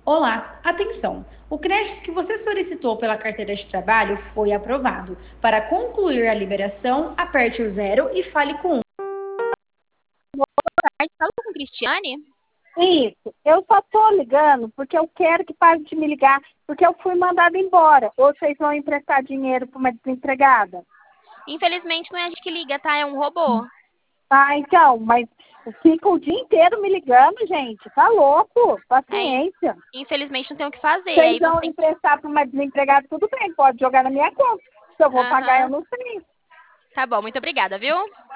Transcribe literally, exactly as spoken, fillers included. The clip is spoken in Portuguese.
Olá, atenção! O crédito que você solicitou pela carteira de trabalho foi aprovado. Para concluir a liberação, aperte o zero e fale com um. Tarde, fala com Cristiane? Isso, eu só tô ligando porque eu quero que pare de me ligar, porque eu fui mandada embora. Ou vocês vão emprestar dinheiro para uma desempregada? Infelizmente não é a gente que liga, tá? É um robô. Ah, então, mas fica o dia inteiro me ligando, gente. Tá louco? É, in- Paciência. infelizmente não tem o que fazer. Vocês Aí vão você. emprestar para uma desempregada, tudo bem, pode jogar na minha conta. Se eu vou pagar, eu Aham. não sei. Tá bom, muito obrigada, viu?